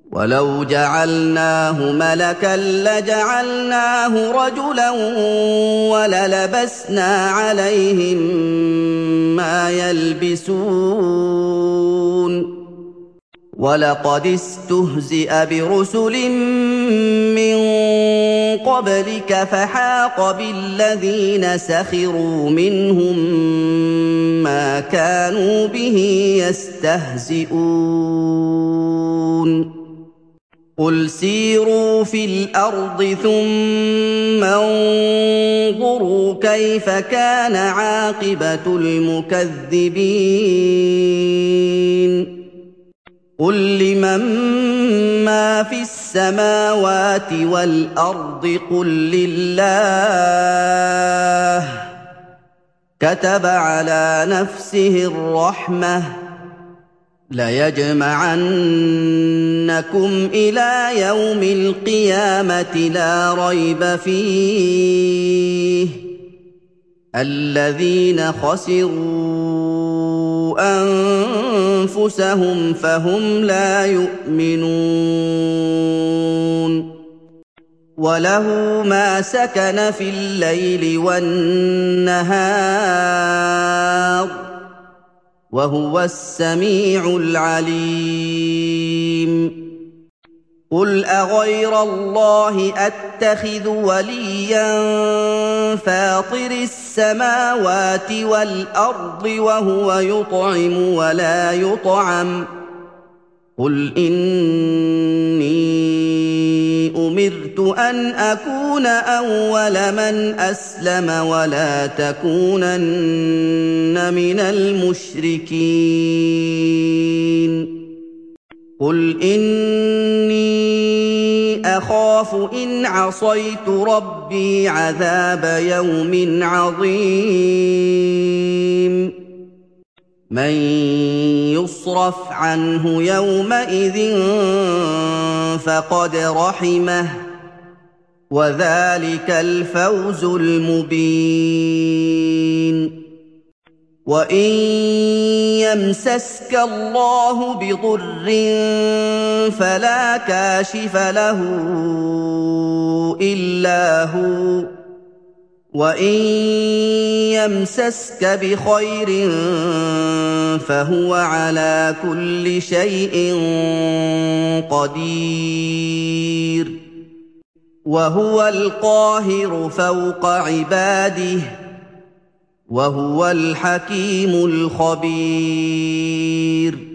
وَلَوْ جَعَلْنَاهُ مَلَكًا لَّجَعَلْنَاهُ رَجُلًا وَلَلَبَسْنَا عَلَيْهِم مَّا يَلْبِسُونَ وَلَقَدِ اسْتُهْزِئَ بِرُسُلٍ مِّن قَبْلِكَ فَحَاقَ بِالَّذِينَ سَخِرُوا مِنْهُم مَّا كَانُوا بِهِ يَسْتَهْزِئُونَ قُلْ سِيرُوا فِي الْأَرْضِ ثُمَّ انظُرُوا كَيْفَ كَانَ عَاقِبَةُ الْمُكَذِّبِينَ قُل لِّمَن مَّا فِي السَّمَاوَاتِ وَالْأَرْضِ قُل لِّلَّهِ كَتَبَ عَلَىٰ نَفْسِهِ الرَّحْمَةَ لَيَجْمَعَنَّكُمْ إِلَىٰ يَوْمِ الْقِيَامَةِ لَا رَيْبَ فِيهِ الَّذِينَ خَسِرُوا أَنفُسَهُمْ فَهُمْ لَا يُؤْمِنُونَ وَلَهُ مَا سَكَنَ فِي اللَّيْلِ وَالنَّهَارِ وَهُوَ السَّمِيعُ الْعَلِيمُ قُلْ أَغَيْرَ اللَّهِ أَتَّخِذُ وَلِيًّا فَاطِرِ السَّمَاوَاتِ وَالْأَرْضِ وَهُوَ يُطْعِمُ وَلَا يُطْعَمُ قُلْ إِنِّي أُمِرْتُ أَنْ أَكُونَ أَوَّلَ مَنْ أَسْلَمَ وَلَا تَكُونَنَّ مِنَ الْمُشْرِكِينَ قُلْ إِنِّي أَخَافُ إِنْ عَصَيْتُ رَبِّي عَذَابَ يَوْمٍ عَظِيمٍ مَّن يُصْرَفْ عَنْهُ يَوْمَئِذٍ فَقَدْ رَحِمَهُ ۚ وَذَٰلِكَ الْفَوْزُ الْمُبِينُ وَإِن يَمْسَسْكَ اللَّهُ بِضُرٍّ فَلَا كَاشِفَ لَهُ إِلَّا هُوَ وَإِن يَمْسَسْكَ بِخَيْرٍ فَهُوَ عَلَىٰ كُلِّ شَيْءٍ قَدِيرٌ وَهُوَ الْقَاهِرُ فَوْقَ عِبَادِهِ وَهُوَ الْحَكِيمُ الْخَبِيرُ